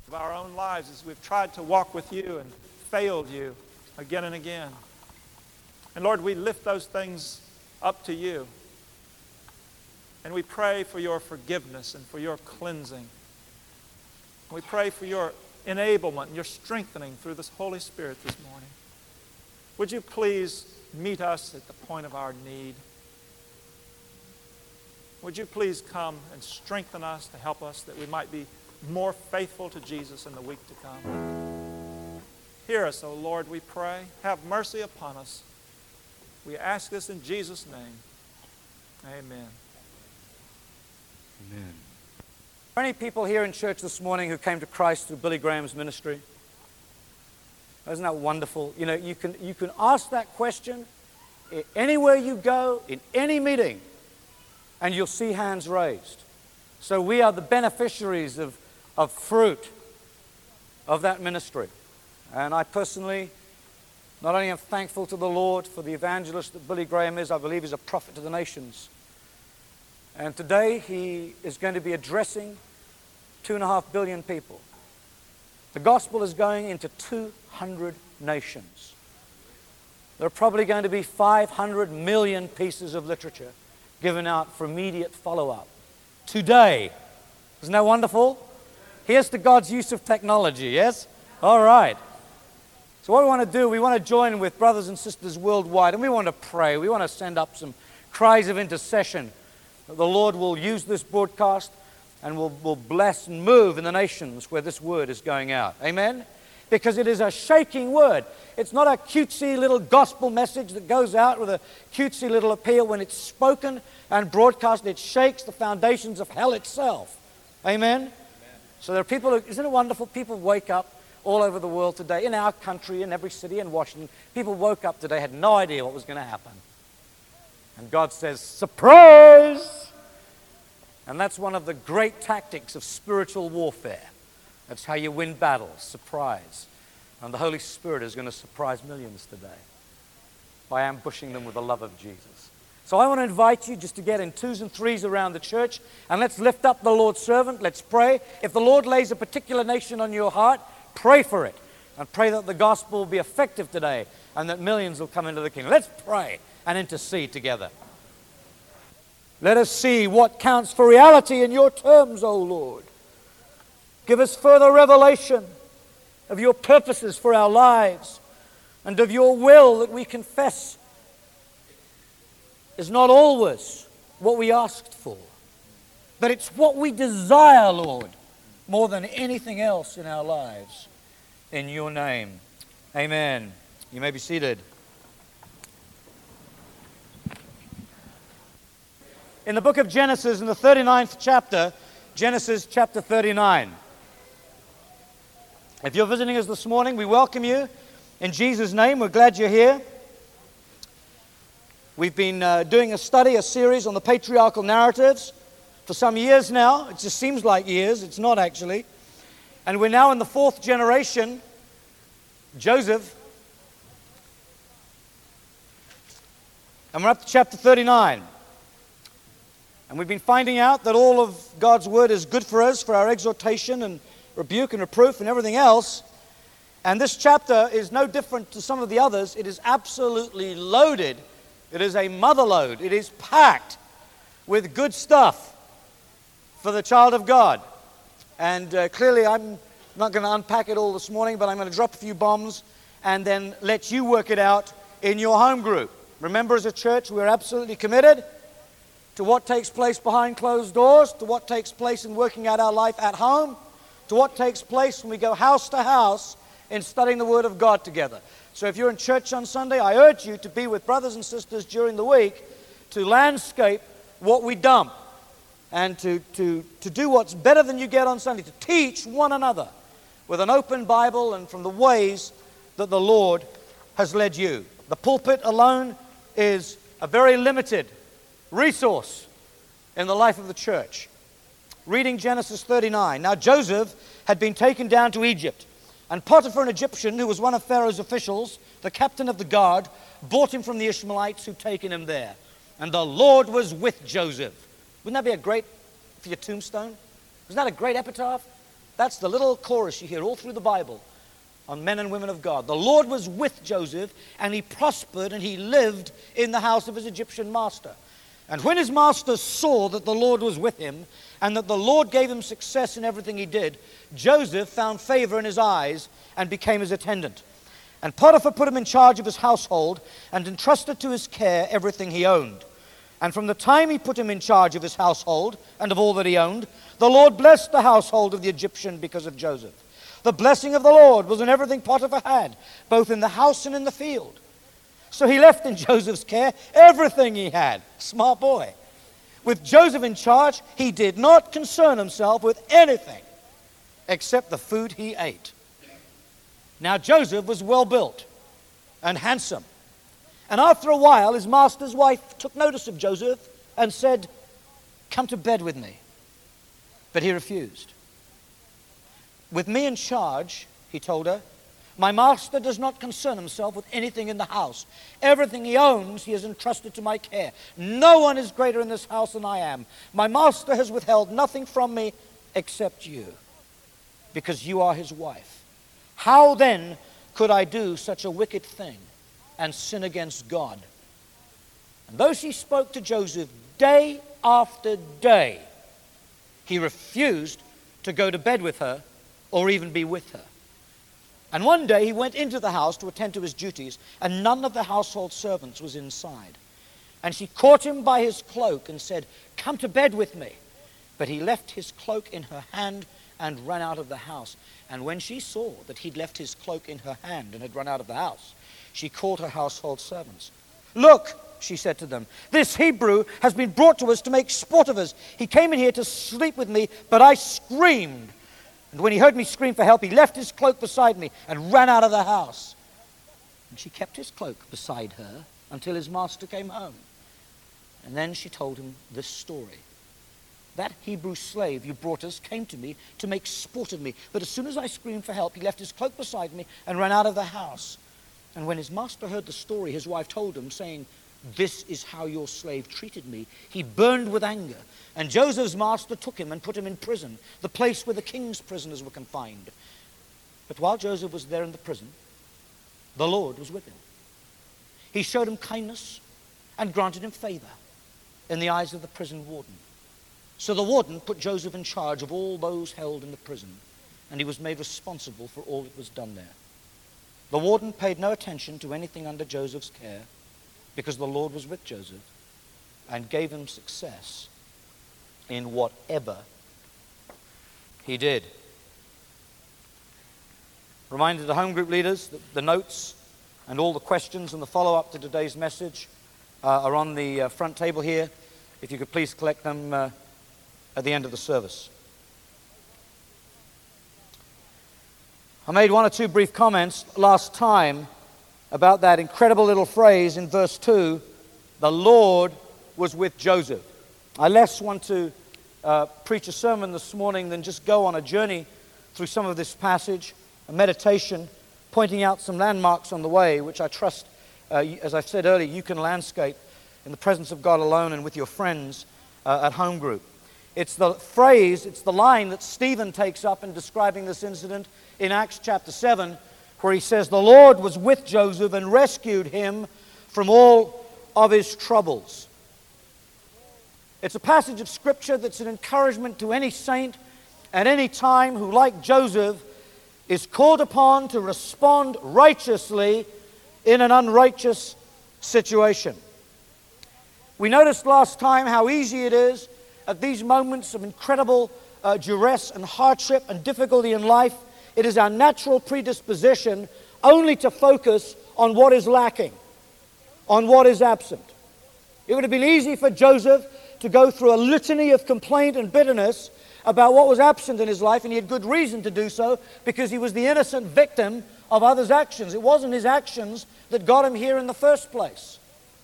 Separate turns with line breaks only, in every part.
of our own lives as we've tried to walk with you and failed you again and again. And Lord, we lift those things up to you. And we pray for your forgiveness and for your cleansing. We pray for your enablement and your strengthening through this Holy Spirit this morning. Would you please meet us at the point of our need? Would you please come and strengthen us to help us that we might be more faithful to Jesus in the week to come? Hear us, O Lord, we pray. Have mercy upon us. We ask this in Jesus' name. Amen.
Amen. Are there any people here in church this morning who came to Christ through Billy Graham's ministry? Isn't that wonderful? You know, you can ask that question anywhere you go, in any meeting, and you'll see hands raised. So we are the beneficiaries of fruit of that ministry. And I personally not only am thankful to the Lord for the evangelist that Billy Graham is, I believe he's a prophet to the nations. And today he is going to be addressing 2.5 billion people. The gospel is going into 200 nations. There are probably going to be 500 million pieces of literature given out for immediate follow-up today. Isn't that wonderful? Here's to God's use of technology, yes? All right. So what we want to do, we want to join with brothers and sisters worldwide, and we want to pray. We want to send up some cries of intercession that the Lord will use this broadcast and will bless and move in the nations where this word is going out. Amen? Because it is a shaking word. It's not a cutesy little gospel message that goes out with a cutesy little appeal. When it's spoken and broadcast, it shakes the foundations of hell itself. Amen? Amen. So there are people who, isn't it wonderful? People wake up all over the world today, in our country, in every city, in Washington. People woke up today, had no idea what was going to happen. And God says, surprise! And that's one of the great tactics of spiritual warfare. That's how you win battles, surprise. And the Holy Spirit is going to surprise millions today by ambushing them with the love of Jesus. So I want to invite you just to get in twos and threes around the church, and let's lift up the Lord's servant. Let's pray. If the Lord lays a particular nation on your heart, pray for it. And pray that the gospel will be effective today and that millions will come into the kingdom. Let's pray and intercede together. Let us see what counts for reality in your terms, O Lord. Give us further revelation of your purposes for our lives and of your will that we confess is not always what we asked for, but it's what we desire, Lord, more than anything else in our lives. In your name, amen. You may be seated. In the book of Genesis, in the 39th chapter, Genesis chapter 39. If you're visiting us this morning, we welcome you in Jesus' name. We're glad you're here. We've been doing a series on the patriarchal narratives for some years now. It just seems like years. It's not actually. And we're now in the 4th generation, Joseph. And we're up to chapter 39. And we've been finding out that all of God's word is good for us, for our exhortation and rebuke and reproof and everything else. And this chapter is no different to some of the others. It is absolutely loaded. It is a mother lode. It is packed with good stuff for the child of God. And clearly I'm not going to unpack it all this morning, but I'm going to drop a few bombs and then let you work it out in your home group. Remember, as a church, we're absolutely committed to what takes place behind closed doors, to what takes place in working out our life at home, to what takes place when we go house to house in studying the Word of God together. So if you're in church on Sunday, I urge you to be with brothers and sisters during the week to landscape what we dump and to do what's better than you get on Sunday, to teach one another with an open Bible and from the ways that the Lord has led you. The pulpit alone is a very limited resource in the life of the church. Reading Genesis 39. Now Joseph had been taken down to Egypt, and Potiphar, an Egyptian who was one of Pharaoh's officials, the captain of the guard, bought him from the Ishmaelites who'd taken him there. And the Lord was with Joseph. Wouldn't that be a great, for your tombstone? Isn't that a great epitaph? That's the little chorus you hear all through the Bible on men and women of God. The Lord was with Joseph, and he prospered, and he lived in the house of his Egyptian master. And when his master saw that the Lord was with him, and that the Lord gave him success in everything he did, Joseph found favor in his eyes and became his attendant. And Potiphar put him in charge of his household and entrusted to his care everything he owned. And from the time he put him in charge of his household and of all that he owned, the Lord blessed the household of the Egyptian because of Joseph. The blessing of the Lord was in everything Potiphar had, both in the house and in the field. So he left in Joseph's care everything he had. Smart boy. With Joseph in charge, he did not concern himself with anything except the food he ate. Now Joseph was well built and handsome. And after a while, his master's wife took notice of Joseph and said, "Come to bed with me." But he refused. "With me in charge," he told her, "my master does not concern himself with anything in the house. Everything he owns he has entrusted to my care. No one is greater in this house than I am. My master has withheld nothing from me except you, because you are his wife. How then could I do such a wicked thing and sin against God?" And though she spoke to Joseph day after day, he refused to go to bed with her or even be with her. And one day he went into the house to attend to his duties, and none of the household servants was inside. And she caught him by his cloak and said, "Come to bed with me." But he left his cloak in her hand and ran out of the house. And when she saw that he'd left his cloak in her hand and had run out of the house, she called her household servants. "Look," she said to them, "this Hebrew has been brought to us to make sport of us. He came in here to sleep with me, but I screamed. And when he heard me scream for help, he left his cloak beside me and ran out of the house." And she kept his cloak beside her until his master came home. And then she told him this story. "That Hebrew slave you brought us came to me to make sport of me. But as soon as I screamed for help, he left his cloak beside me and ran out of the house." And when his master heard the story, his wife told him, saying, "This is how your slave treated me." He burned with anger. And Joseph's master took him and put him in prison, the place where the king's prisoners were confined. But while Joseph was there in the prison, the Lord was with him. He showed him kindness and granted him favor in the eyes of the prison warden. So the warden put Joseph in charge of all those held in the prison, and he was made responsible for all that was done there. The warden paid no attention to anything under Joseph's care, because the Lord was with Joseph and gave him success in whatever he did. Reminded the home group leaders that the notes and all the questions and the follow-up to today's message are on the front table here. If you could please collect them at the end of the service. I made one or two brief comments last time about that incredible little phrase in verse 2, "The Lord was with Joseph." I less want to preach a sermon this morning than just go on a journey through some of this passage, a meditation, pointing out some landmarks on the way, which I trust, as I've said earlier, you can landscape in the presence of God alone and with your friends at home group. It's the phrase, it's the line that Stephen takes up in describing this incident in Acts chapter 7, where he says, "The Lord was with Joseph and rescued him from all of his troubles." It's a passage of Scripture that's an encouragement to any saint at any time who, like Joseph, is called upon to respond righteously in an unrighteous situation. We noticed last time how easy it is at these moments of incredible duress and hardship and difficulty in life. It is our natural predisposition only to focus on what is lacking, on what is absent. It would have been easy for Joseph to go through a litany of complaint and bitterness about what was absent in his life, and he had good reason to do so because he was the innocent victim of others' actions. It wasn't his actions that got him here in the first place.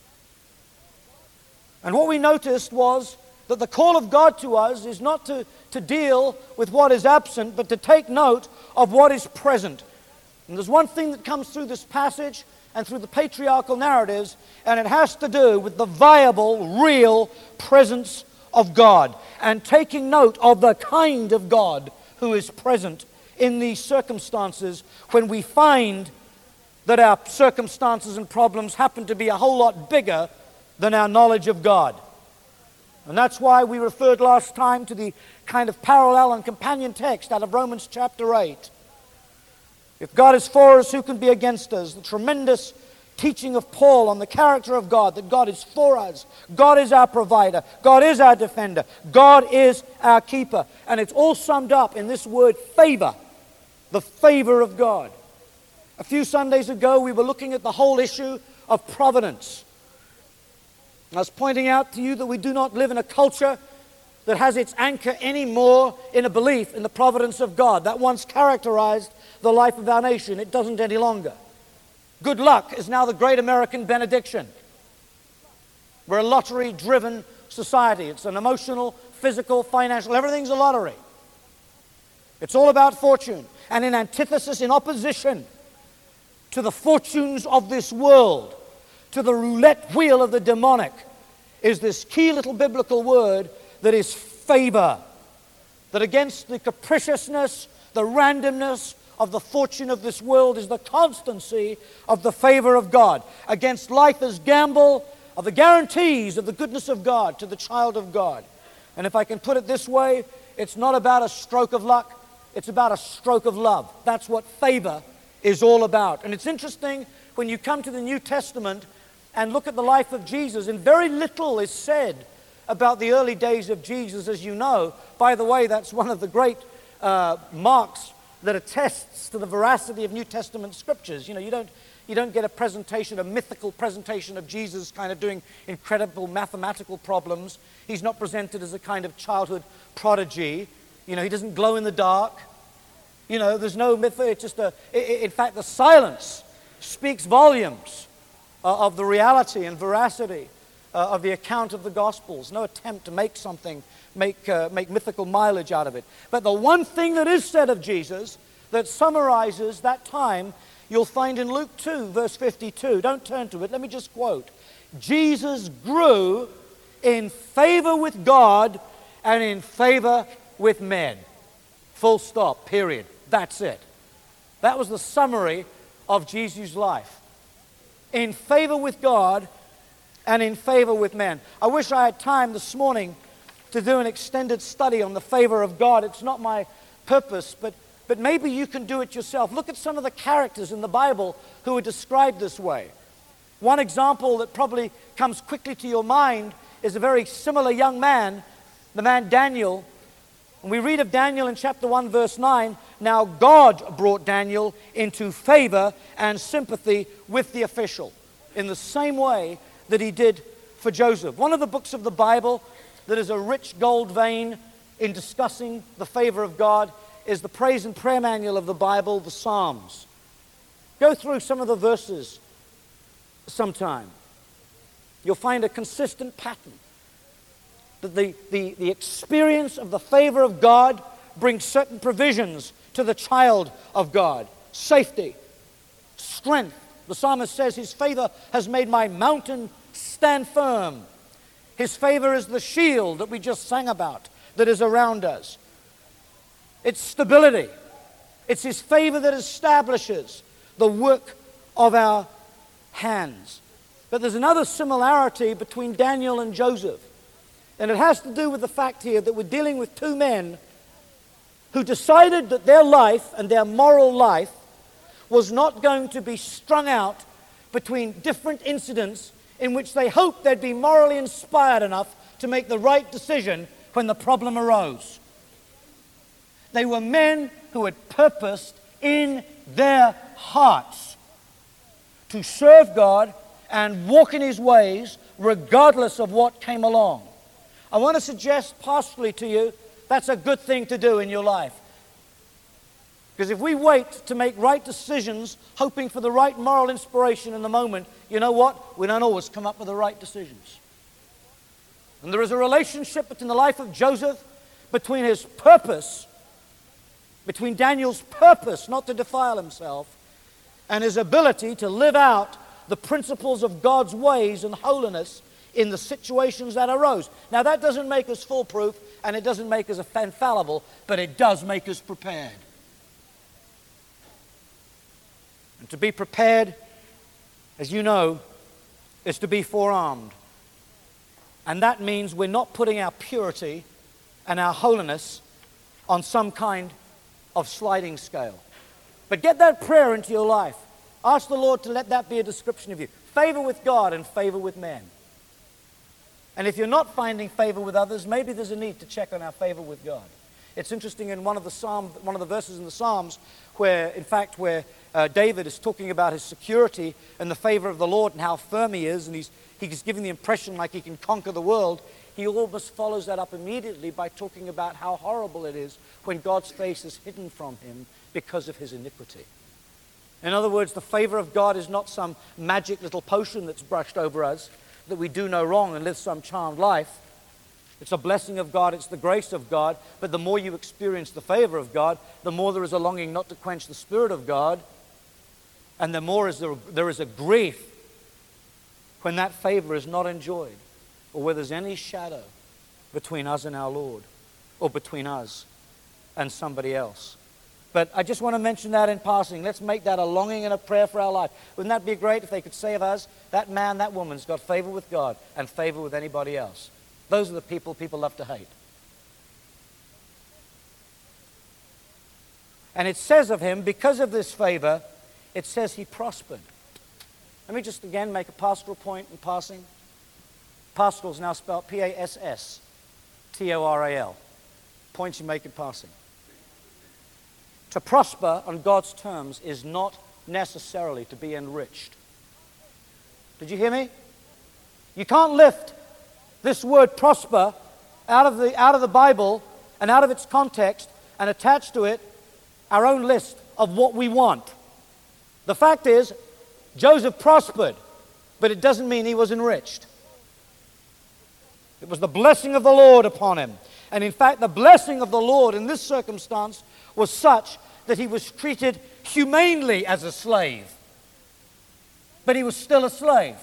And what we noticed was that the call of God to us is not to deal with what is absent, but to take note of what is present. And there's one thing that comes through this passage and through the patriarchal narratives, and it has to do with the viable, real presence of God, and taking note of the kind of God who is present in these circumstances when we find that our circumstances and problems happen to be a whole lot bigger than our knowledge of God. And that's why we referred last time to the kind of parallel and companion text out of Romans chapter 8. If God is for us, who can be against us? The tremendous teaching of Paul on the character of God, that God is for us. God is our provider. God is our defender. God is our keeper. And it's all summed up in this word favor, the favor of God. A few Sundays ago, we were looking at the whole issue of providence. I was pointing out to you that we do not live in a culture that has its anchor anymore in a belief in the providence of God. That once characterized the life of our nation. It doesn't any longer. Good luck is now the great American benediction. We're a lottery-driven society. It's an emotional, physical, financial, everything's a lottery. It's all about fortune. And in antithesis, in opposition to the fortunes of this world, to the roulette wheel of the demonic, is this key little biblical word that is favor. That against the capriciousness, the randomness of the fortune of this world is the constancy of the favor of God. Against life as gamble, of the guarantees of the goodness of God to the child of God. And if I can put it this way, it's not about a stroke of luck, it's about a stroke of love. That's what favor is all about. And it's interesting when you come to the New Testament and look at the life of Jesus, and very little is said about the early days of Jesus, as you know. By the way, that's one of the great marks that attests to the veracity of New Testament scriptures. You know, you don't get a presentation, a mythical presentation of Jesus kind of doing incredible mathematical problems. He's not presented as a kind of childhood prodigy. He doesn't glow in the dark. There's no myth. It's just in fact, the silence speaks volumes of the reality and veracity of the account of the Gospels. No attempt to make something, make mythical mileage out of it. But the one thing that is said of Jesus that summarizes that time, you'll find in Luke 2, verse 52. Don't turn to it. Let me just quote. Jesus grew in favor with God and in favor with men. Full stop, period. That's it. That was the summary of Jesus' life. In favor with God and in favor with men. I wish I had time this morning to do an extended study on the favor of God. It's not my purpose, but maybe you can do it yourself. Look at some of the characters in the Bible who are described this way. One example that probably comes quickly to your mind is a very similar young man, the man Daniel. And we read of Daniel in chapter 1, verse 9. Now God brought Daniel into favor and sympathy with the official in the same way that he did for Joseph. One of the books of the Bible that is a rich gold vein in discussing the favor of God is the praise and prayer manual of the Bible, the Psalms. Go through some of the verses sometime. You'll find a consistent pattern. That the experience of the favor of God brings certain provisions to the child of God. Safety, strength. The psalmist says, His favor has made my mountain stand firm. His favor is the shield that we just sang about that is around us. It's stability. It's His favor that establishes the work of our hands. But there's another similarity between Daniel and Joseph. And it has to do with the fact here that we're dealing with two men who decided that their life and their moral life was not going to be strung out between different incidents in which they hoped they'd be morally inspired enough to make the right decision when the problem arose. They were men who had purposed in their hearts to serve God and walk in His ways regardless of what came along. I want to suggest pastorally to you, that's a good thing to do in your life. Because if we wait to make right decisions, hoping for the right moral inspiration in the moment, you know what? We don't always come up with the right decisions. And there is a relationship between the life of Joseph, between his purpose, between Daniel's purpose not to defile himself, and his ability to live out the principles of God's ways and holiness in the situations that arose. Now, that doesn't make us foolproof, and it doesn't make us infallible, but it does make us prepared. And to be prepared, as you know, is to be forearmed. And that means we're not putting our purity and our holiness on some kind of sliding scale. But get that prayer into your life. Ask the Lord to let that be a description of you. Favor with God and favor with men. And if you're not finding favor with others, maybe there's a need to check on our favor with God. It's interesting in one of the verses in the Psalms where David is talking about his security and the favor of the Lord and how firm he is, and he's giving the impression like he can conquer the world. He almost follows that up immediately by talking about how horrible it is when God's face is hidden from him because of his iniquity. In other words, the favor of God is not some magic little potion that's brushed over us, that we do no wrong and live some charmed life. It's a blessing of God, it's the grace of God, but the more you experience the favor of God, the more there is a longing not to quench the Spirit of God, and the more there is a grief when that favor is not enjoyed, or where there's any shadow between us and our Lord, or between us and somebody else. But I just want to mention that in passing. Let's make that a longing and a prayer for our life. Wouldn't that be great if they could say of us, that man, that woman's got favor with God and favor with anybody else? Those are the people love to hate. And it says of him, because of this favor, it says he prospered. Let me just again make a pastoral point in passing. Pastoral is now spelled P-A-S-S-T-O-R-A-L. Points you make in passing. To prosper on God's terms is not necessarily to be enriched. Did you hear me? You can't lift this word prosper out of the Bible and out of its context and attach to it our own list of what we want. The fact is, Joseph prospered, but it doesn't mean he was enriched. It was the blessing of the Lord upon him. And in fact, the blessing of the Lord in this circumstance was such that he was treated humanely as a slave. But he was still a slave.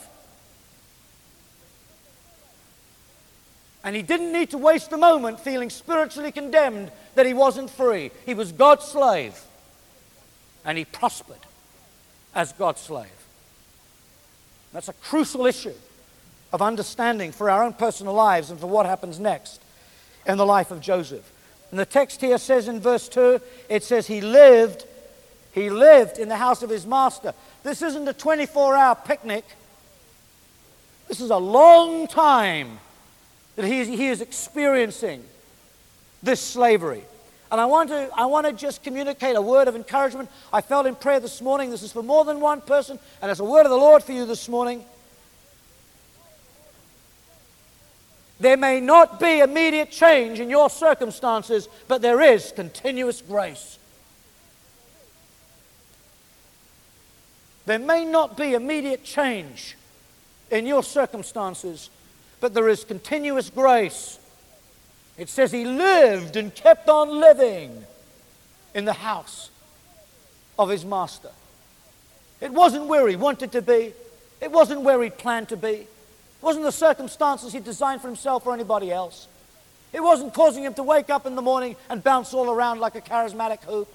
And he didn't need to waste a moment feeling spiritually condemned that he wasn't free. He was God's slave. And he prospered as God's slave. That's a crucial issue of understanding for our own personal lives and for what happens next in the life of Joseph. And the text here says in verse 2, it says he lived in the house of his master. This isn't a 24-hour picnic. This is a long time that he is experiencing this slavery. And I want to just communicate a word of encouragement. I felt in prayer this morning, this is for more than one person, and it's a word of the Lord for you this morning. There may not be immediate change in your circumstances, but there is continuous grace. There may not be immediate change in your circumstances, but there is continuous grace. It says he lived and kept on living in the house of his master. It wasn't where he wanted to be. It wasn't where he planned to be. It wasn't the circumstances he designed for himself or anybody else. It wasn't causing him to wake up in the morning and bounce all around like a charismatic hoop.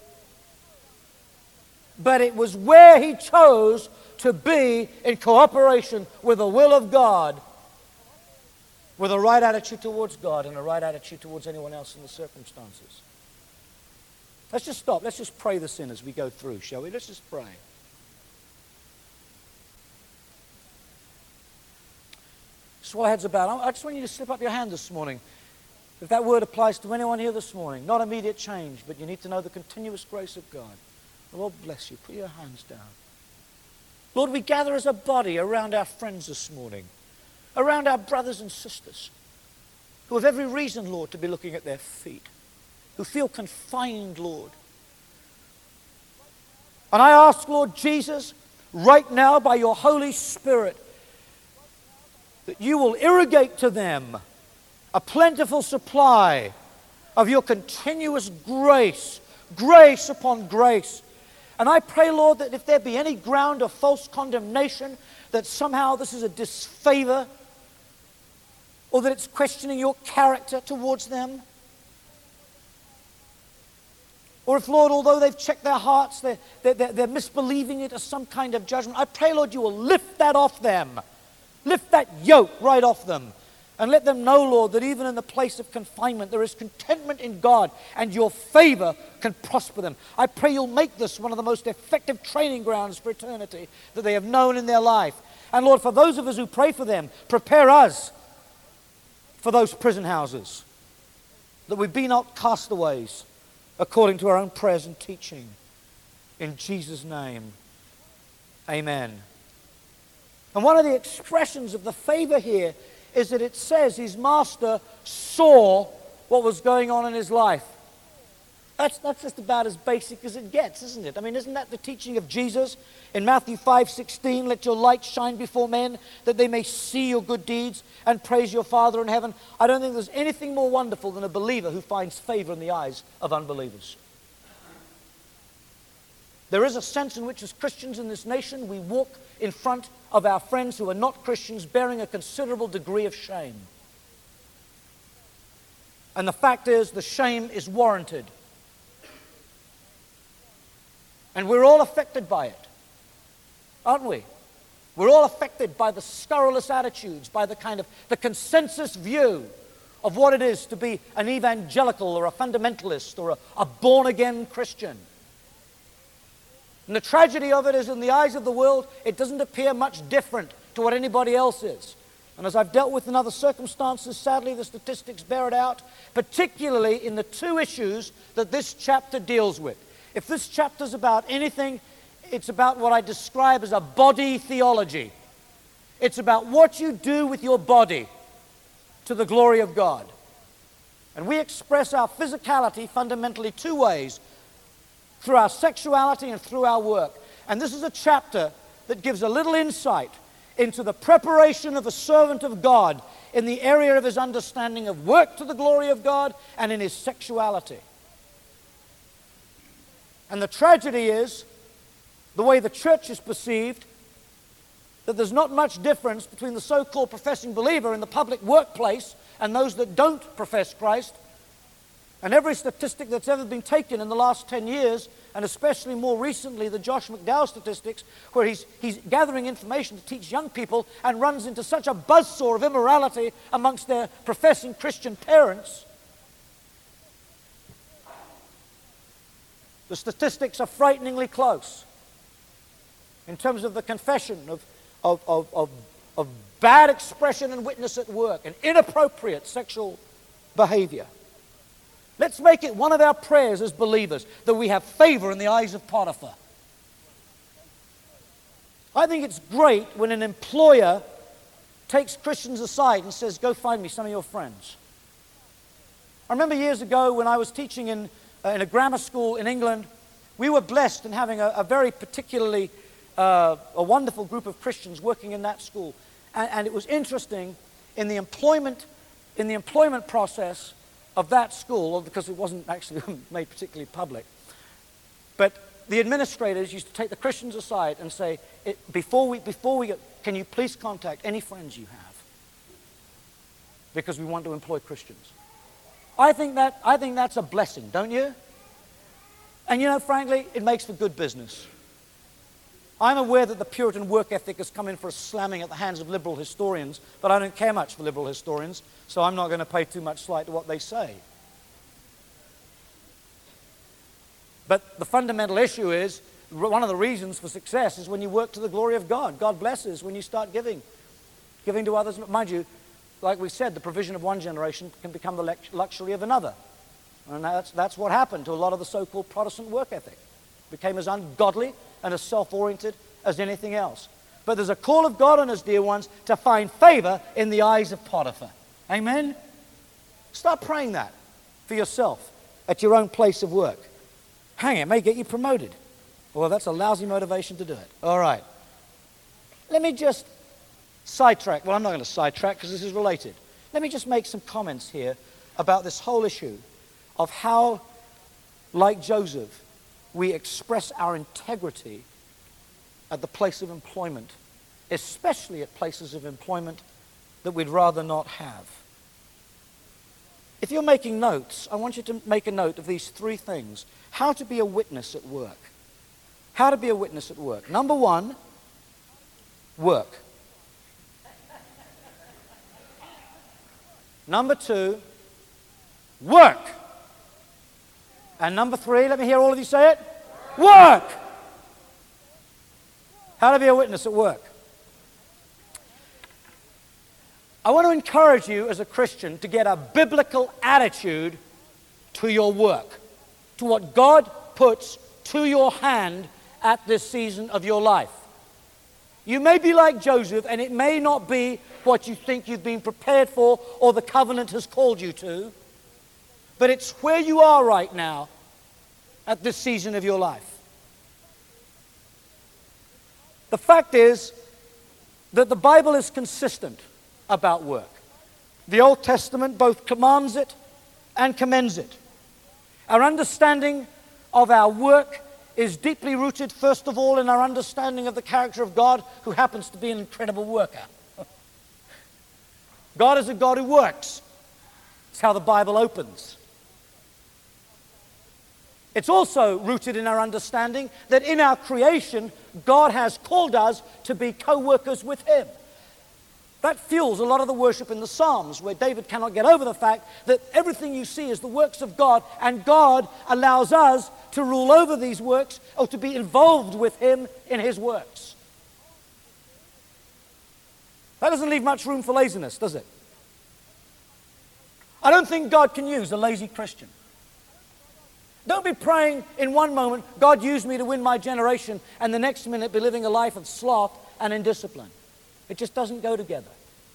But it was where he chose to be in cooperation with the will of God, with a right attitude towards God and a right attitude towards anyone else in the circumstances. Let's just stop. Let's just pray this in as we go through, shall we? Let's just pray. That's what head's about. I just want you to slip up your hand this morning. If that word applies to anyone here this morning, not immediate change, but you need to know the continuous grace of God. The Lord bless you. Put your hands down. Lord, we gather as a body around our friends this morning, around our brothers and sisters who have every reason, Lord, to be looking at their feet, who feel confined, Lord. And I ask, Lord Jesus, right now by your Holy Spirit, that you will irrigate to them a plentiful supply of your continuous grace, grace upon grace. And I pray, Lord, that if there be any ground of false condemnation, that somehow this is a disfavor, or that it's questioning your character towards them, Or if, Lord, although they've checked their hearts, they're misbelieving it as some kind of judgment, I pray, Lord, you will lift that off them. Lift that yoke right off them. And let them know, Lord, that even in the place of confinement, there is contentment in God, and your favor can prosper them. I pray you'll make this one of the most effective training grounds for eternity that they have known in their life. And Lord, for those of us who pray for them, prepare us for those prison houses, that we be not castaways according to our own prayers and teaching. In Jesus' name, amen. And one of the expressions of the favor here is that it says his master saw what was going on in his life. That's just about as basic as it gets, isn't it? I mean, isn't that the teaching of Jesus in Matthew 5:16? Let your light shine before men, that they may see your good deeds and praise your Father in heaven. I don't think there's anything more wonderful than a believer who finds favor in the eyes of unbelievers. There is a sense in which as Christians in this nation, we walk in front of our friends who are not Christians bearing a considerable degree of shame. And the fact is, the shame is warranted. And we're all affected by it, aren't we? We're all affected by the scurrilous attitudes, by the consensus view of what it is to be an evangelical or a fundamentalist or a born-again Christian. And the tragedy of it is, in the eyes of the world, it doesn't appear much different to what anybody else is. And as I've dealt with in other circumstances, sadly the statistics bear it out, particularly in the two issues that this chapter deals with. If this chapter's about anything, it's about what I describe as a body theology. It's about what you do with your body to the glory of God. And we express our physicality fundamentally two ways: through our sexuality and through our work. And this is a chapter that gives a little insight into the preparation of a servant of God in the area of his understanding of work to the glory of God and in his sexuality. And the tragedy is, the way the church is perceived, that there's not much difference between the so-called professing believer in the public workplace and those that don't profess Christ. And every statistic that's ever been taken in the last 10 years, and especially more recently the Josh McDowell statistics, where he's gathering information to teach young people and runs into such a buzzsaw of immorality amongst their professing Christian parents. The statistics are frighteningly close in terms of the confession of bad expression and witness at work and inappropriate sexual behavior. Let's make it one of our prayers as believers that we have favor in the eyes of Potiphar. I think it's great when an employer takes Christians aside and says, go find me some of your friends. I remember years ago when I was teaching in a grammar school in England, we were blessed in having a very particularly a wonderful group of Christians working in that school. And it was interesting in the employment process of that school, because it wasn't actually made particularly public. But the administrators used to take the Christians aside and say, before we go, can you please contact any friends you have? Because we want to employ Christians. I think that's a blessing, don't you? And you know, frankly, it makes for good business. I'm aware that the Puritan work ethic has come in for a slamming at the hands of liberal historians, but I don't care much for liberal historians, so I'm not going to pay too much slight to what they say. But the fundamental issue is, one of the reasons for success is when you work to the glory of God. God blesses when you start giving to others. Mind you, like we said, the provision of one generation can become the luxury of another. And that's what happened to a lot of the so-called Protestant work ethic. It became as ungodly and as self-oriented as anything else. But there's a call of God on us, dear ones, to find favor in the eyes of Potiphar. Amen? Start praying that for yourself at your own place of work. Hang it may get you promoted. Well, that's a lousy motivation to do it. All right. Let me just sidetrack. Well, I'm not going to sidetrack because this is related. Let me just make some comments here about this whole issue of how, like Joseph, we express our integrity at the place of employment, especially at places of employment that we'd rather not have. If you're making notes, I want you to make a note of these three things. How to be a witness at work. How to be a witness at work. Number one, work. Number two, work. And number three, let me hear all of you say it. Work. How to be a witness at work. I want to encourage you as a Christian to get a biblical attitude to your work, to what God puts to your hand at this season of your life. You may be like Joseph, and it may not be what you think you've been prepared for or the covenant has called you to, but it's where you are right now at this season of your life. The fact is that the Bible is consistent about work. The Old Testament both commands it and commends it. Our understanding of our work is deeply rooted, first of all, in our understanding of the character of God, who happens to be an incredible worker. God is a God who works. It's how the Bible opens. It's also rooted in our understanding that in our creation, God has called us to be co-workers with Him. That fuels a lot of the worship in the Psalms, where David cannot get over the fact that everything you see is the works of God, and God allows us to rule over these works or to be involved with Him in His works. That doesn't leave much room for laziness, does it? I don't think God can use a lazy Christian. Don't be praying in one moment, God used me to win my generation, and the next minute be living a life of sloth and indiscipline. It just doesn't go together.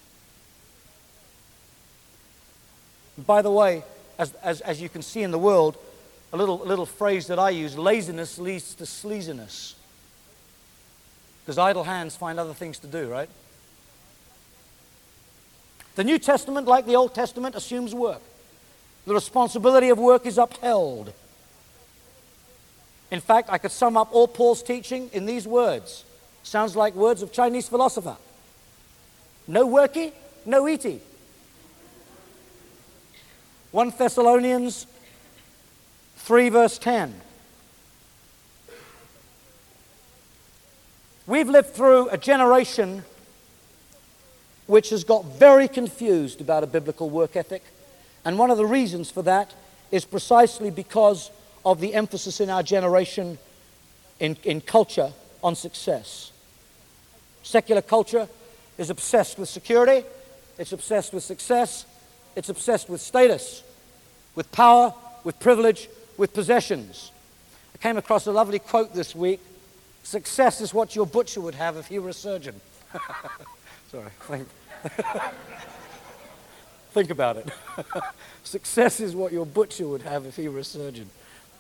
By the way, as you can see in the world, a little phrase that I use, laziness leads to sleaziness. Because idle hands find other things to do, right? The New Testament, like the Old Testament, assumes work. The responsibility of work is upheld. In fact, I could sum up all Paul's teaching in these words. Sounds like words of Chinese philosopher. No worky, no eaty. 1 Thessalonians 3 verse 10. We've lived through a generation which has got very confused about a biblical work ethic. And one of the reasons for that is precisely because of the emphasis in our generation in culture on success. Secular culture is obsessed with security, it's obsessed with success, it's obsessed with status, with power, with privilege, with possessions. I came across a lovely quote this week. Success is what your butcher would have if he were a surgeon. Sorry, think about it. Success is what your butcher would have if he were a surgeon.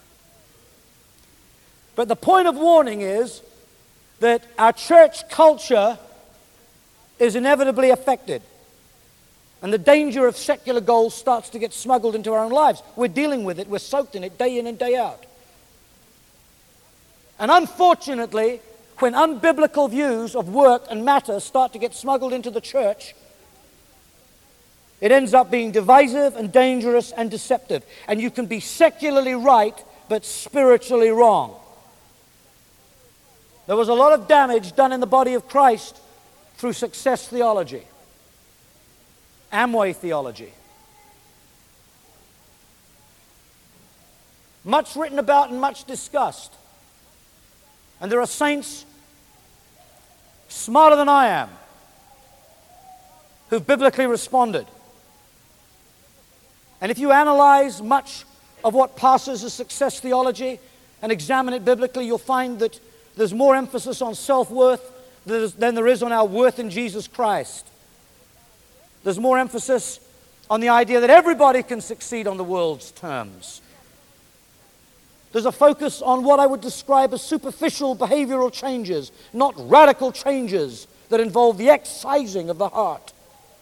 But the point of warning is that our church culture is inevitably affected. And the danger of secular goals starts to get smuggled into our own lives. We're dealing with it. We're soaked in it day in and day out. And unfortunately, when unbiblical views of work and matter start to get smuggled into the church, it ends up being divisive and dangerous and deceptive. And you can be secularly right, but spiritually wrong. There was a lot of damage done in the body of Christ through success theology, Amway theology. Much written about and much discussed. And there are saints smarter than I am who've biblically responded. And if you analyze much of what passes as success theology and examine it biblically, you'll find that there's more emphasis on self-worth than there is on our worth in Jesus Christ. There's more emphasis on the idea that everybody can succeed on the world's terms. There's a focus on what I would describe as superficial behavioral changes, not radical changes that involve the excising of the heart.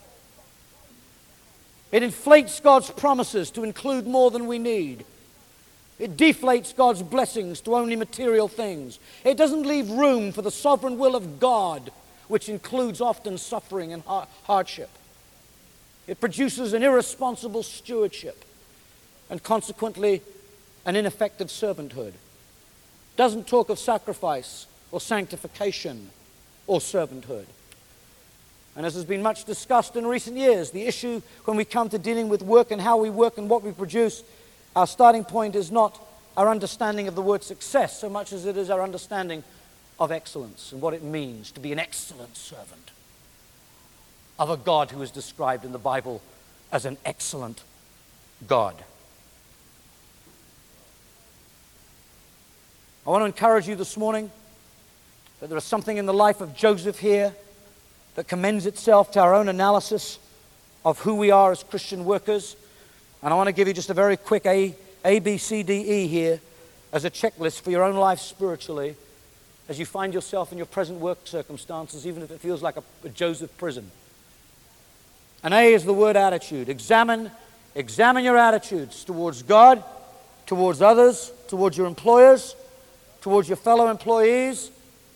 It inflates God's promises to include more than we need. It deflates God's blessings to only material things. It doesn't leave room for the sovereign will of God, which includes often suffering and hardship. It produces an irresponsible stewardship and consequently an ineffective servanthood. It doesn't talk of sacrifice or sanctification or servanthood. And as has been much discussed in recent years, the issue when we come to dealing with work and how we work and what we produce, our starting point is not our understanding of the word success so much as it is our understanding of excellence and what it means to be an excellent servant of a God who is described in the Bible as an excellent God. I want to encourage you this morning that there is something in the life of Joseph here that commends itself to our own analysis of who we are as Christian workers. And I want to give you just a very quick A, B, C, D, E here as a checklist for your own life spiritually as you find yourself in your present work circumstances, even if it feels like a Joseph prison. And A is the word attitude. Examine your attitudes towards God, towards others, towards your employers, towards your fellow employees,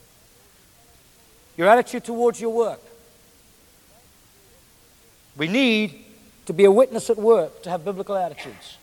your attitude towards your work. We need to be a witness at work to have biblical attitudes.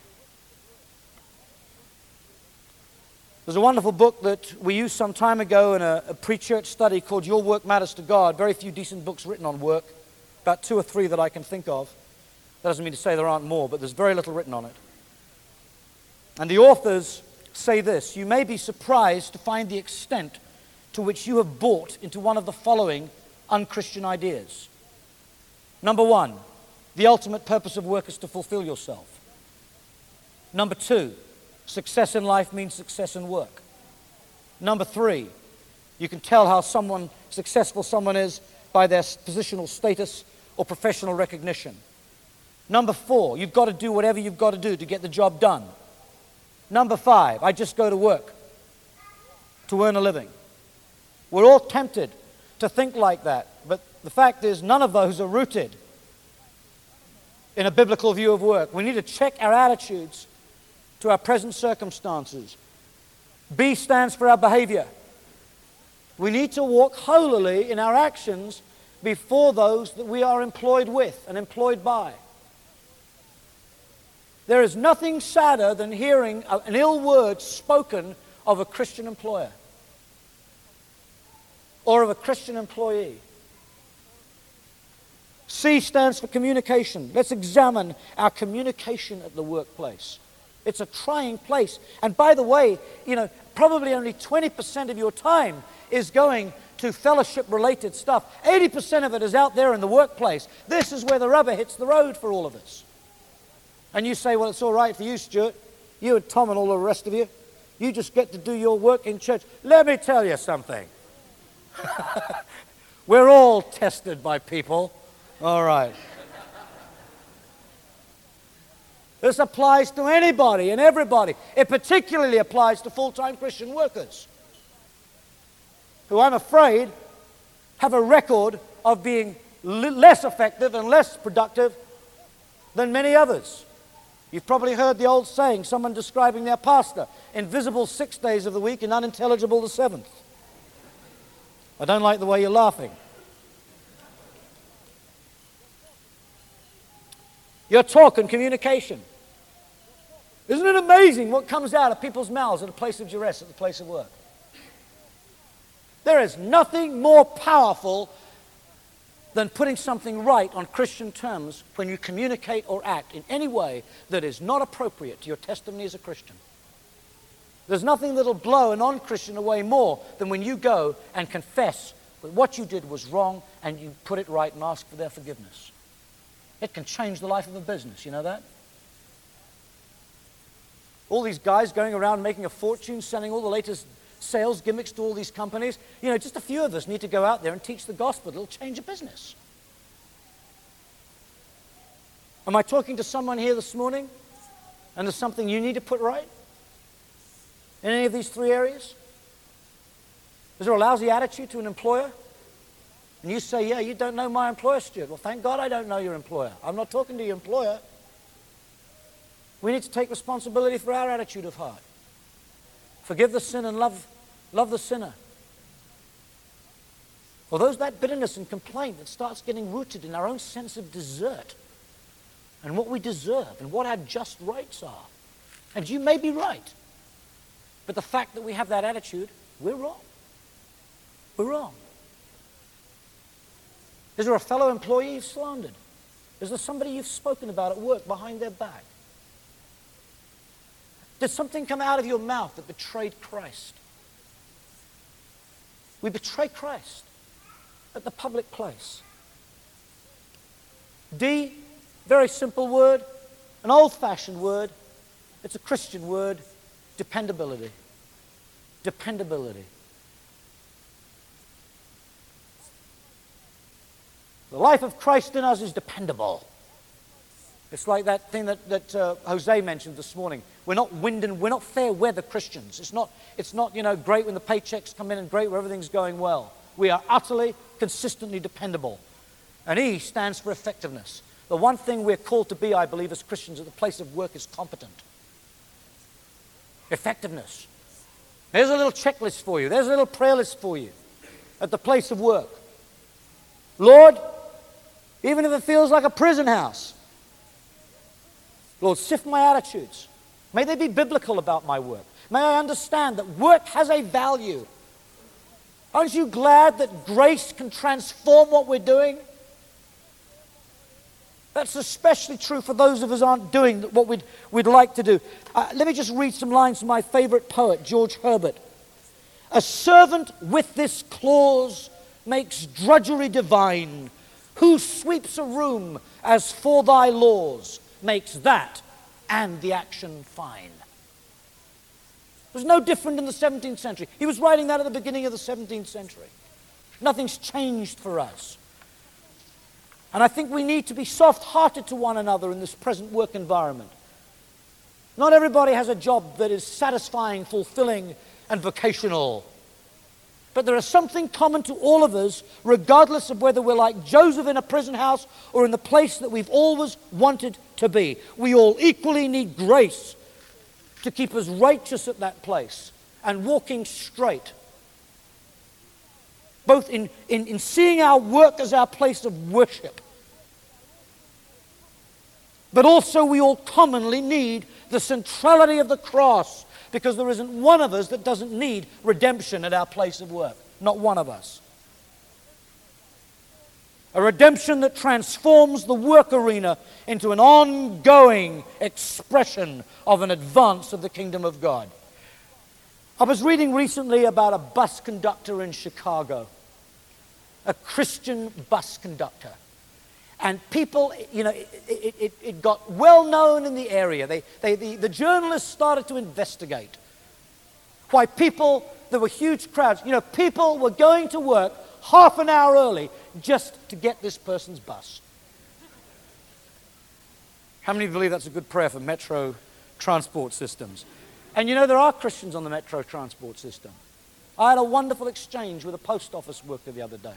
There's a wonderful book that we used some time ago in a pre-church study called Your Work Matters to God. Very few decent books written on work, about 2 or 3 that I can think of. That doesn't mean to say there aren't more, but there's very little written on it. And the authors say this: you may be surprised to find the extent to which you have bought into one of the following unchristian ideas. Number 1, the ultimate purpose of work is to fulfill yourself. Number 2, success in life means success in work. Number 3, you can tell how successful someone is by their positional status or professional recognition. Number 4, you've got to do whatever you've got to do to get the job done. Number 5, I just go to work to earn a living. We're all tempted to think like that, but the fact is none of those are rooted in a biblical view of work. We need to check our attitudes to our present circumstances. B stands for our behavior. We need to walk holily in our actions before those that we are employed with and employed by. There is nothing sadder than hearing an ill word spoken of a Christian employer or of a Christian employee. C stands for communication. Let's examine our communication at the workplace. It's a trying place. And by the way, probably only 20% of your time is going to fellowship-related stuff. 80% of it is out there in the workplace. This is where the rubber hits the road for all of us. And you say, well, it's all right for you, Stuart. You and Tom and all the rest of you. You just get to do your work in church. Let me tell you something. We're all tested by people. All right. This applies to anybody and everybody. It particularly applies to full-time Christian workers who, I'm afraid, have a record of being less effective and less productive than many others. You've probably heard the old saying, someone describing their pastor, invisible 6 days of the week and unintelligible the 7th. I don't like the way you're laughing. Your talk and communication. Isn't it amazing what comes out of people's mouths at a place of duress, at the place of work? There is nothing more powerful than putting something right on Christian terms when you communicate or act in any way that is not appropriate to your testimony as a Christian. There's nothing that'll blow a non-Christian away more than when you go and confess that what you did was wrong and you put it right and ask for their forgiveness. It can change the life of a business, you know that? All these guys going around making a fortune, selling all the latest sales gimmicks to all these companies. Just a few of us need to go out there and teach the gospel. It'll change a business. Am I talking to someone here this morning and there's something you need to put right in any of these 3 areas? Is there a lousy attitude to an employer? And you say, yeah, you don't know my employer, Stuart. Well, thank God I don't know your employer. I'm not talking to your employer. We need to take responsibility for our attitude of heart. Forgive the sin and love the sinner. Or that bitterness and complaint that starts getting rooted in our own sense of desert and what we deserve and what our just rights are. And you may be right. But the fact that we have that attitude, we're wrong. We're wrong. Is there a fellow employee you've slandered? Is there somebody you've spoken about at work behind their back? Did something come out of your mouth that betrayed Christ? We betray Christ at the public place. D, very simple word, an old-fashioned word. It's a Christian word, dependability. Dependability. The life of Christ in us is dependable. It's like that thing that Jose mentioned this morning. We're not fair weather Christians. It's not great when the paychecks come in and great when everything's going well. We are utterly, consistently dependable. And E stands for effectiveness. The one thing we're called to be, I believe, as Christians at the place of work is competent. Effectiveness. There's a little checklist for you. There's a little prayer list for you at the place of work. Lord, even if it feels like a prison house, Lord, sift my attitudes. May they be biblical about my work. May I understand that work has a value. Aren't you glad that grace can transform what we're doing? That's especially true for those of us who aren't doing what we'd like to do. Let me just read some lines from my favorite poet, George Herbert. A servant with this clause makes drudgery divine. Who sweeps a room as for thy laws makes that and the action fine. It was no different in the 17th century. He was writing that at the beginning of the 17th century. Nothing's changed for us. And I think we need to be soft-hearted to one another in this present work environment. Not everybody has a job that is satisfying, fulfilling, and vocational. But there is something common to all of us, regardless of whether we're like Joseph in a prison house or in the place that we've always wanted to be. We all equally need grace to keep us righteous at that place and walking straight. Both in seeing our work as our place of worship. But also we all commonly need the centrality of the cross, because there isn't one of us that doesn't need redemption at our place of work. Not one of us. A redemption that transforms the work arena into an ongoing expression of an advance of the kingdom of God. I was reading recently about a bus conductor in Chicago. A Christian bus conductor. And people, it got well known in the area. The journalists started to investigate why there were huge crowds. People were going to work half an hour early just to get this person's bus. How many believe that's a good prayer for metro transport systems? And there are Christians on the metro transport system. I had a wonderful exchange with a post office worker the other day.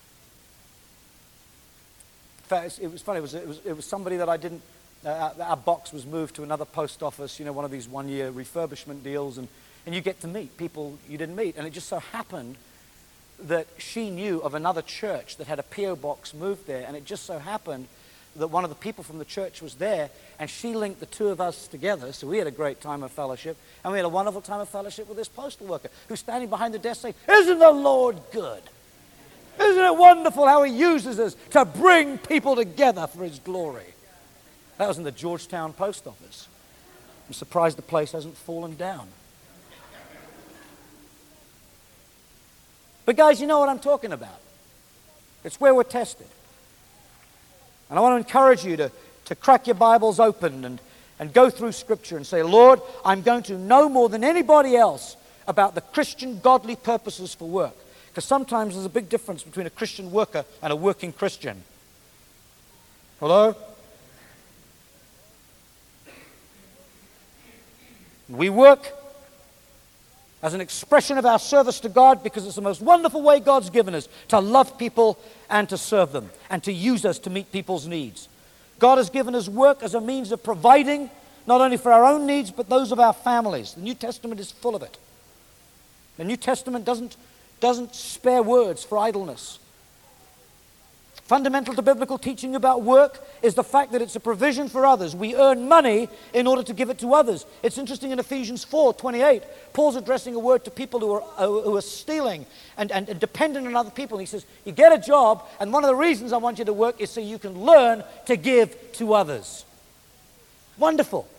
In fact, it was funny. It was somebody that I didn't. Our box was moved to another post office. One of these one-year refurbishment deals, and you get to meet people you didn't meet. And it just so happened that she knew of another church that had a PO box moved there, and it just so happened that one of the people from the church was there, and she linked the two of us together. So we had a great time of fellowship, and we had a wonderful time of fellowship with this postal worker who's standing behind the desk saying, "Isn't the Lord good? Isn't it wonderful how he uses us to bring people together for his glory?" That was in the Georgetown post office. I'm surprised the place hasn't fallen down. But guys, you know what I'm talking about. It's where we're tested. And I want to encourage you to crack your Bibles open and go through Scripture and say, "Lord, I'm going to know more than anybody else about the Christian godly purposes for work." Because sometimes there's a big difference between a Christian worker and a working Christian. Hello? We work as an expression of our service to God because it's the most wonderful way God's given us to love people and to serve them and to use us to meet people's needs. God has given us work as a means of providing not only for our own needs but those of our families. The New Testament is full of it. The New Testament doesn't spare words for idleness. Fundamental to biblical teaching about work is the fact that it's a provision for others. We earn money in order to give it to others. It's interesting in Ephesians 4:28, Paul's addressing a word to people who are stealing and dependent on other people. And he says, you get a job, and one of the reasons I want you to work is so you can learn to give to others. Wonderful.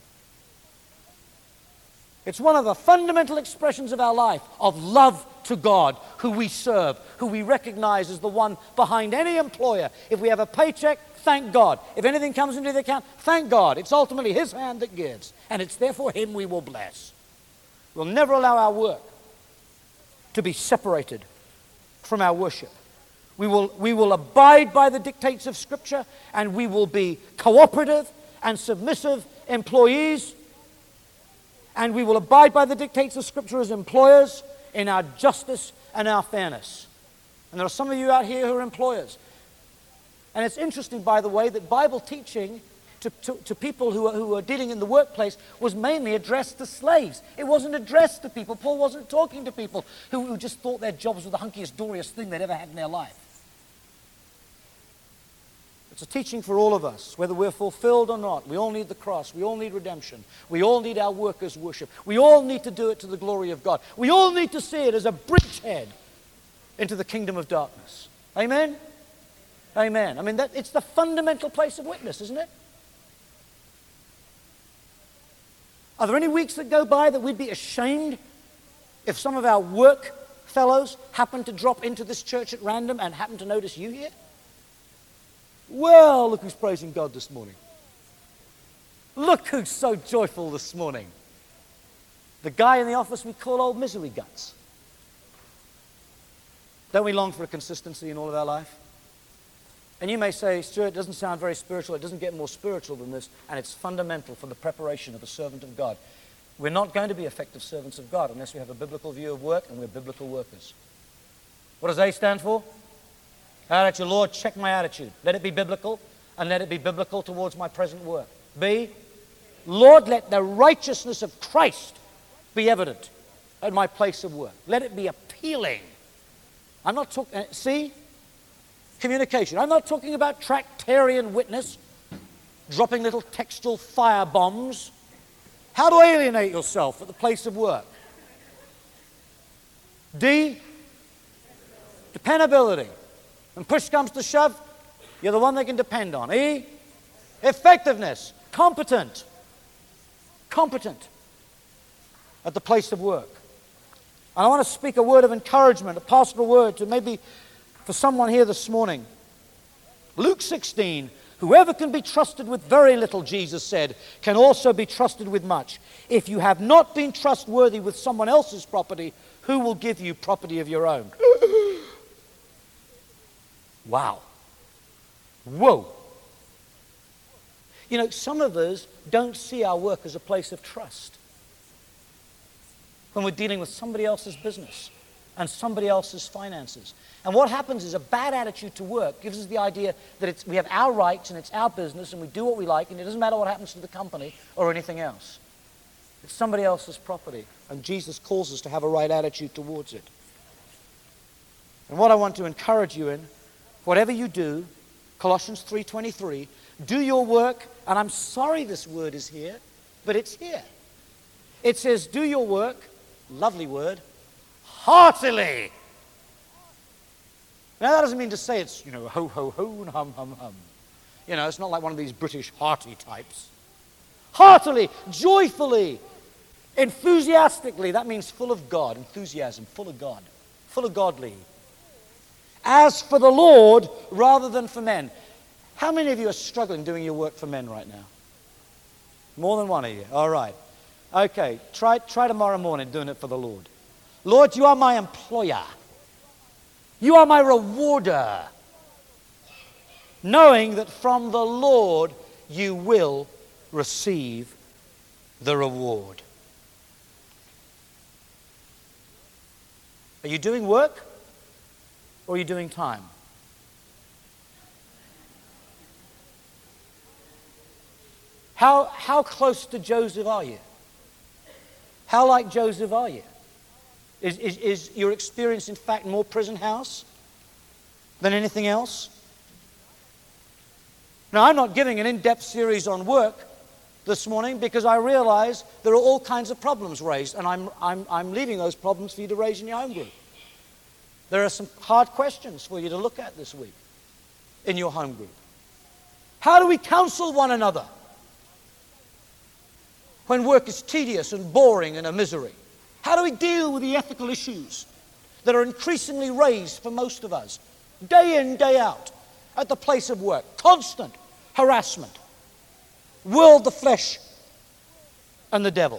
It's one of the fundamental expressions of our life, of love to God, who we serve, who we recognize as the one behind any employer. If we have a paycheck, thank God. If anything comes into the account, thank God. It's ultimately His hand that gives, and it's therefore Him we will bless. We'll never allow our work to be separated from our worship. We will abide by the dictates of Scripture, and we will be cooperative and submissive employees, and we will abide by the dictates of Scripture as employers in our justice and our fairness. And there are some of you out here who are employers. And it's interesting, by the way, that Bible teaching to people who are dealing in the workplace was mainly addressed to slaves. It wasn't addressed to people. Paul wasn't talking to people who just thought their jobs were the hunkiest, dooriest thing they'd ever had in their life. It's a teaching for all of us, whether we're fulfilled or not. We all need the cross. We all need redemption. We all need our workers' worship. We all need to do it to the glory of God. We all need to see it as a bridgehead into the kingdom of darkness. Amen? Amen. I mean, it's the fundamental place of witness, isn't it? Are there any weeks that go by that we'd be ashamed if some of our work fellows happened to drop into this church at random and happened to notice you here? Well, look who's praising God this morning. Look who's so joyful this morning. The guy in the office we call old misery guts. Don't we long for a consistency in all of our life? And you may say, Stuart, it doesn't sound very spiritual. It doesn't get more spiritual than this, and it's fundamental for the preparation of a servant of God. We're not going to be effective servants of God unless we have a biblical view of work and we're biblical workers. What does A stand for? Attitude. Lord, check my attitude. Let it be biblical, and let it be biblical towards my present work. B, Lord, let the righteousness of Christ be evident at my place of work. Let it be appealing. I'm not talking, C, communication. I'm not talking about tractarian witness, dropping little textual fire bombs. How to alienate yourself at the place of work. D, dependability. When push comes to shove, you're the one they can depend on. E, effectiveness. Competent. Competent at the place of work. And I want to speak a word of encouragement, a pastoral word to maybe for someone here this morning. Luke 16, whoever can be trusted with very little, Jesus said, can also be trusted with much. If you have not been trustworthy with someone else's property, who will give you property of your own? Wow. Whoa. You know, some of us don't see our work as a place of trust when we're dealing with somebody else's business and somebody else's finances. And what happens is a bad attitude to work gives us the idea that we have our rights and it's our business and we do what we like and it doesn't matter what happens to the company or anything else. It's somebody else's property, and Jesus calls us to have a right attitude towards it. And what I want to encourage you in, whatever you do, Colossians 3:23, do your work, and I'm sorry this word is here, but it's here. It says, do your work, lovely word, heartily. Now that doesn't mean to say it's, ho, ho, ho, and hum, hum, hum. It's not like one of these British hearty types. Heartily, joyfully, enthusiastically, that means full of God, enthusiasm, full of God, full of godly. As for the Lord, rather than for men. How many of you are struggling doing your work for men right now? More than one of you. All right. Okay, try tomorrow morning doing it for the Lord. Lord, you are my employer. You are my rewarder. Knowing that from the Lord you will receive the reward. Are you doing work? Or are you doing time? How close to Joseph are you? How like Joseph are you? Is your experience, in fact, more prison house than anything else? Now, I'm not giving an in-depth series on work this morning because I realize there are all kinds of problems raised, and I'm leaving those problems for you to raise in your home group. There are some hard questions for you to look at this week in your home group. How do we counsel one another when work is tedious and boring and a misery? How do we deal with the ethical issues that are increasingly raised for most of us, day in, day out, at the place of work? Constant harassment, world, the flesh, and the devil.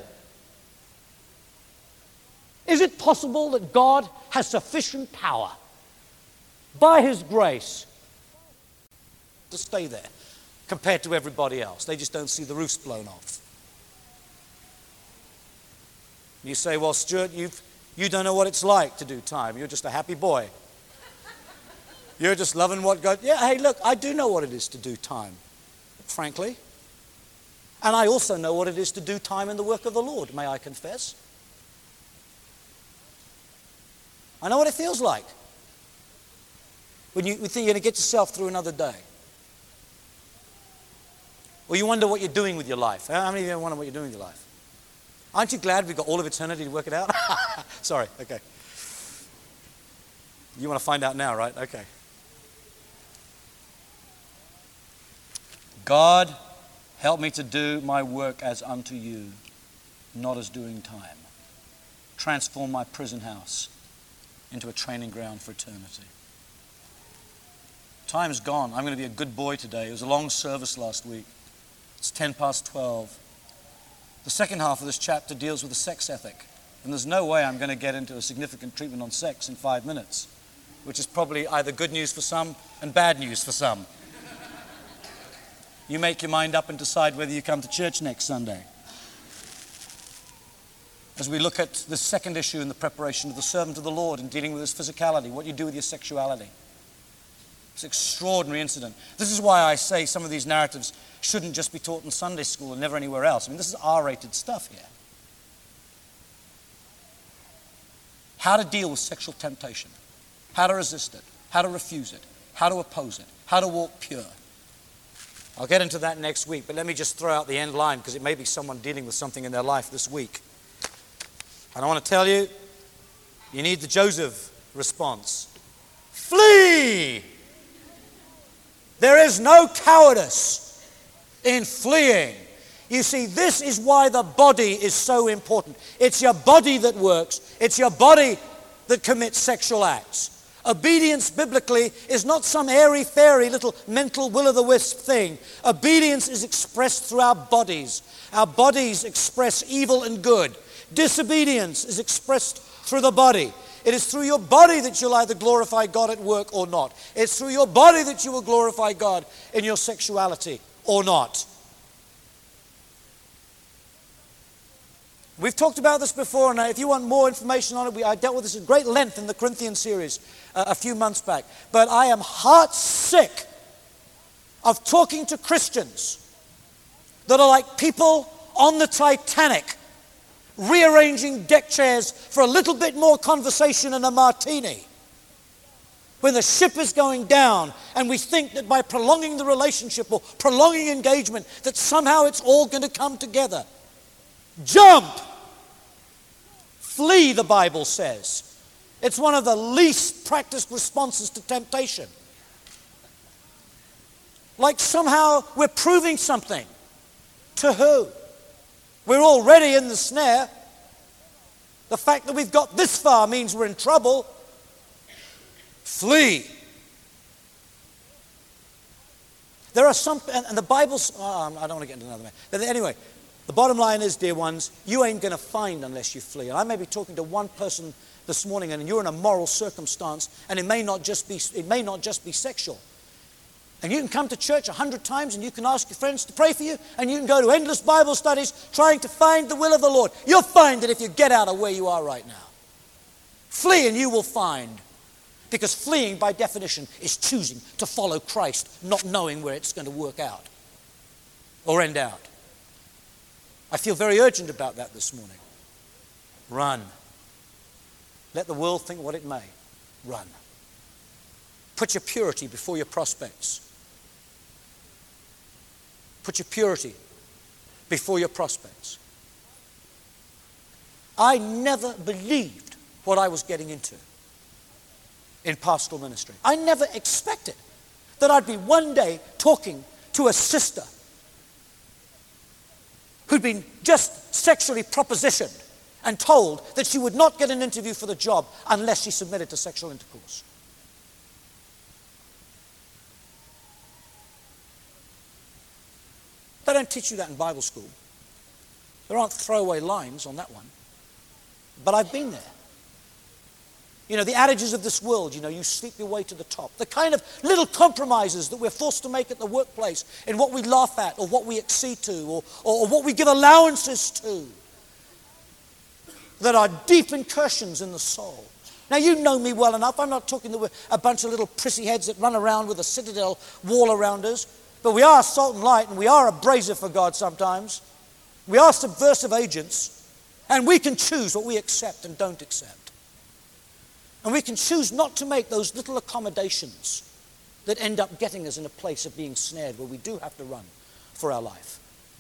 Is it possible that God has sufficient power by His grace to stay there compared to everybody else? They just don't see the roofs blown off. You say, well, Stuart, you don't know what it's like to do time. You're just a happy boy. You're just loving what God... Yeah, hey, look, I do know what it is to do time, frankly. And I also know what it is to do time in the work of the Lord, may I confess. I know what it feels like when you think you're going to get yourself through another day. Or you wonder what you're doing with your life. How many of you wonder what you're doing with your life? Aren't you glad we've got all of eternity to work it out? Sorry, okay. You want to find out now, right? Okay. God, help me to do my work as unto you, not as doing time. Transform my prison house into a training ground for eternity. Time's gone. I'm going to be a good boy today. It was a long service last week. It's 12:10. The second half of this chapter deals with the sex ethic. And there's no way I'm going to get into a significant treatment on sex in 5 minutes, which is probably either good news for some and bad news for some. You make your mind up and decide whether you come to church next Sunday. As we look at the second issue in the preparation of the servant of the Lord in dealing with his physicality, what you do with your sexuality. It's an extraordinary incident. This is why I say some of these narratives shouldn't just be taught in Sunday school and never anywhere else. I mean, this is R-rated stuff here. How to deal with sexual temptation, how to resist it, how to refuse it, how to oppose it, how to walk pure. I'll get into that next week, but let me just throw out the end line because it may be someone dealing with something in their life this week. And I want to tell you, you need the Joseph response. Flee! There is no cowardice in fleeing. You see, this is why the body is so important. It's your body that works. It's your body that commits sexual acts. Obedience biblically is not some airy-fairy little mental will-o'-the-wisp thing. Obedience is expressed through our bodies. Our bodies express evil and good. Disobedience is expressed through the body. It is through your body that you'll either glorify God at work or not. It's through your body that you will glorify God in your sexuality or not. We've talked about this before, and if you want more information on it, I dealt with this at great length in the Corinthian series a few months back. But I am heart sick of talking to Christians that are like people on the Titanic, rearranging deck chairs for a little bit more conversation and a martini. When the ship is going down and we think that by prolonging the relationship or prolonging engagement that somehow it's all going to come together. Jump! Flee, the Bible says. It's one of the least practiced responses to temptation. Like somehow we're proving something. To who? We're already in the snare. The fact that we've got this far means we're in trouble. Flee. There are some, and the Bible's, I don't want to get into another man. But anyway, the bottom line is, dear ones, you ain't going to find unless you flee. And I may be talking to one person this morning, and you're in a moral circumstance, and it may not just be sexual. And you can come to church 100 times, and you can ask your friends to pray for you, and you can go to endless Bible studies trying to find the will of the Lord. You'll find it if you get out of where you are right now. Flee and you will find. Because fleeing, by definition, is choosing to follow Christ, not knowing where it's going to work out or end out. I feel very urgent about that this morning. Run. Let the world think what it may. Run. Put your purity before your prospects. Put your purity before your prospects. I never believed what I was getting into in pastoral ministry. I never expected that I'd be one day talking to a sister who'd been just sexually propositioned and told that she would not get an interview for the job unless she submitted to sexual intercourse. They don't teach you that in Bible school. There aren't throwaway lines on that one. But I've been there. You know, the adages of this world, you know, you sleep your way to the top. The kind of little compromises that we're forced to make at the workplace in what we laugh at or what we accede to or what we give allowances to that are deep incursions in the soul. Now, you know me well enough. I'm not talking to a bunch of little prissy heads that run around with a citadel wall around us. But we are salt and light, and we are abrasive for God sometimes. We are subversive agents, and we can choose what we accept and don't accept. And we can choose not to make those little accommodations that end up getting us in a place of being snared where we do have to run for our life.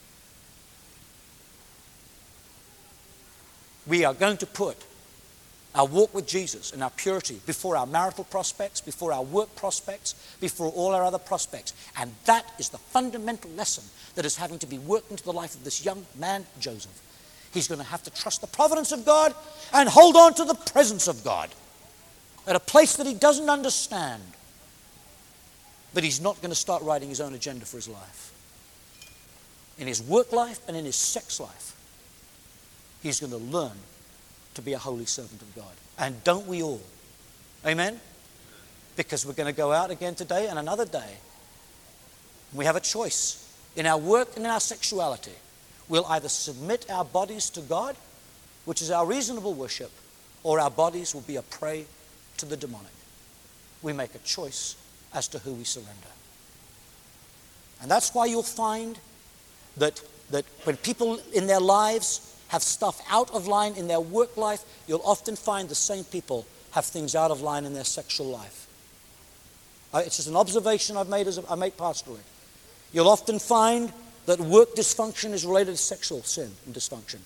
We are going to put our walk with Jesus and our purity before our marital prospects, before our work prospects, before all our other prospects. And that is the fundamental lesson that is having to be worked into the life of this young man, Joseph. He's going to have to trust the providence of God and hold on to the presence of God at a place that he doesn't understand. But he's not going to start writing his own agenda for his life. In his work life and in his sex life, he's going to learn to be a holy servant of God. And don't we all? Amen? Because we're going to go out again today and another day. We have a choice. In our work and in our sexuality, we'll either submit our bodies to God, which is our reasonable worship, or our bodies will be a prey to the demonic. We make a choice as to who we surrender. And that's why you'll find that when people in their lives have stuff out of line in their work life, you'll often find the same people have things out of line in their sexual life. It's just an observation I've made as I make pastorally. You'll often find that work dysfunction is related to sexual sin and dysfunction.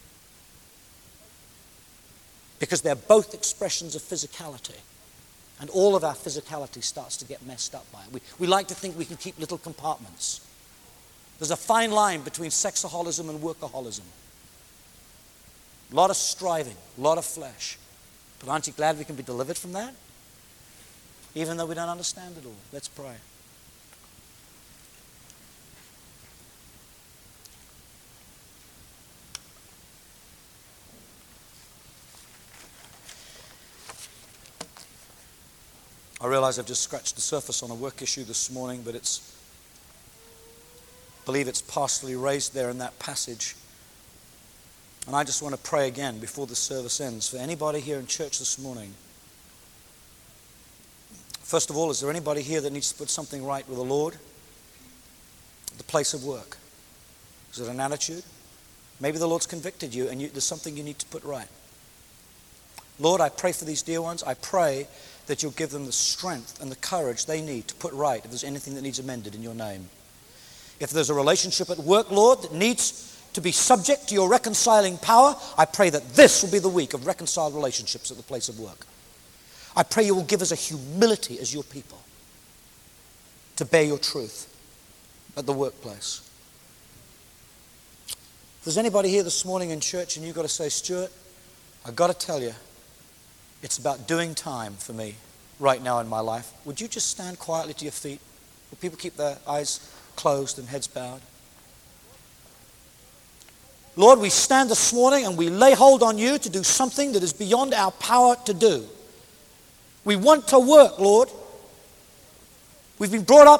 Because they're both expressions of physicality. And all of our physicality starts to get messed up by it. We like to think we can keep little compartments. There's a fine line between sexaholism and workaholism. A lot of striving, a lot of flesh. But aren't you glad we can be delivered from that? Even though we don't understand it all. Let's pray. I realize I've just scratched the surface on a work issue this morning, but I believe it's partially raised there in that passage. And I just want to pray again before the service ends for anybody here in church this morning. First of all, is there anybody here that needs to put something right with the Lord? The place of work. Is it an attitude? Maybe the Lord's convicted you and there's something you need to put right. Lord, I pray for these dear ones. I pray that you'll give them the strength and the courage they need to put right if there's anything that needs amended in your name. If there's a relationship at work, Lord, that needs to be subject to your reconciling power, I pray that this will be the week of reconciled relationships at the place of work. I pray you will give us a humility as your people to bear your truth at the workplace. If there's anybody here this morning in church and you've got to say, Stuart, I've got to tell you, it's about doing time for me right now in my life. Would you just stand quietly to your feet? Will people keep their eyes closed and heads bowed? Lord, we stand this morning and we lay hold on you to do something that is beyond our power to do. We want to work, Lord. We've been brought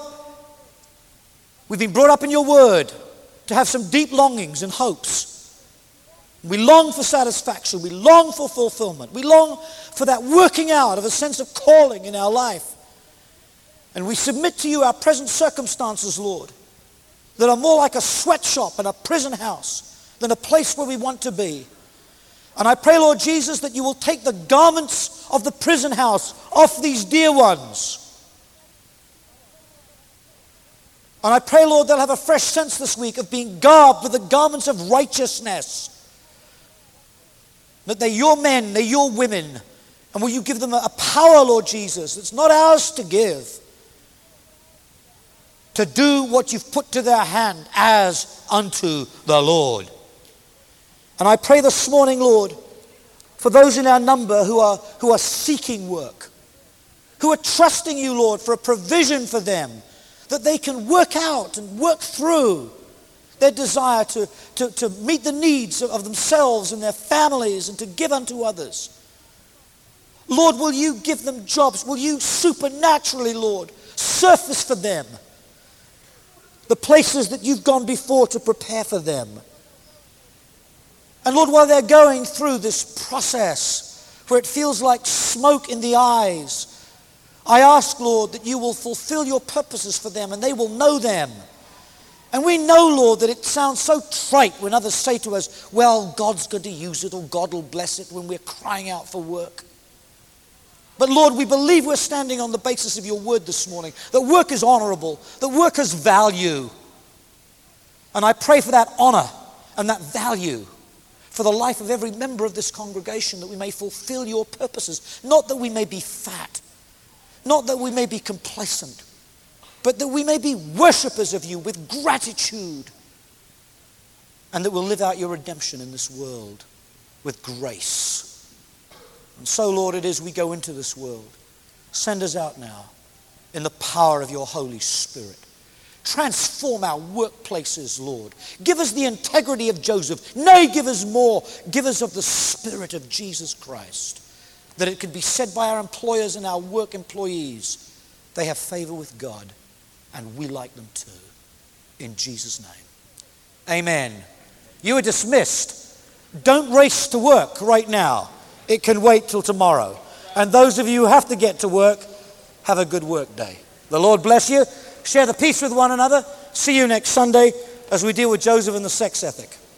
up in your word to have some deep longings and hopes. We long for satisfaction. We long for fulfillment. We long for that working out of a sense of calling in our life. And we submit to you our present circumstances, Lord, that are more like a sweatshop and a prison house than a place where we want to be. And I pray, Lord Jesus, that you will take the garments of the prison house off these dear ones. And I pray, Lord, they'll have a fresh sense this week of being garbed with the garments of righteousness. That they're your men, they're your women. And will you give them a power, Lord Jesus, that's not ours to give, to do what you've put to their hand as unto the Lord. And I pray this morning, Lord, for those in our number who are seeking work, who are trusting you, Lord, for a provision for them, that they can work out and work through their desire to meet the needs of themselves and their families and to give unto others. Lord, will you give them jobs? Will you supernaturally, Lord, surface for them the places that you've gone before to prepare for them? And Lord, while they're going through this process where it feels like smoke in the eyes, I ask, Lord, that you will fulfill your purposes for them and they will know them. And we know, Lord, that it sounds so trite when others say to us, well, God's going to use it or God will bless it, when we're crying out for work. But Lord, we believe we're standing on the basis of your word this morning, that work is honorable, that work has value. And I pray for that honor and that value for the life of every member of this congregation, that we may fulfill your purposes, not that we may be fat, not that we may be complacent, but that we may be worshipers of you with gratitude, and that we'll live out your redemption in this world with grace. And so, Lord, it is we go into this world. Send us out now in the power of your Holy Spirit. Transform our workplaces, Lord. Give us the integrity of Joseph. Nay, give us more. Give us of the Spirit of Jesus Christ, that it could be said by our employers and our work employees, they have favor with God, and we like them too. In Jesus' name. Amen. You are dismissed. Don't race to work right now. It can wait till tomorrow. And those of you who have to get to work, have a good work day. The Lord bless you. Share the peace with one another. See you next Sunday as we deal with Joseph and the sex ethic.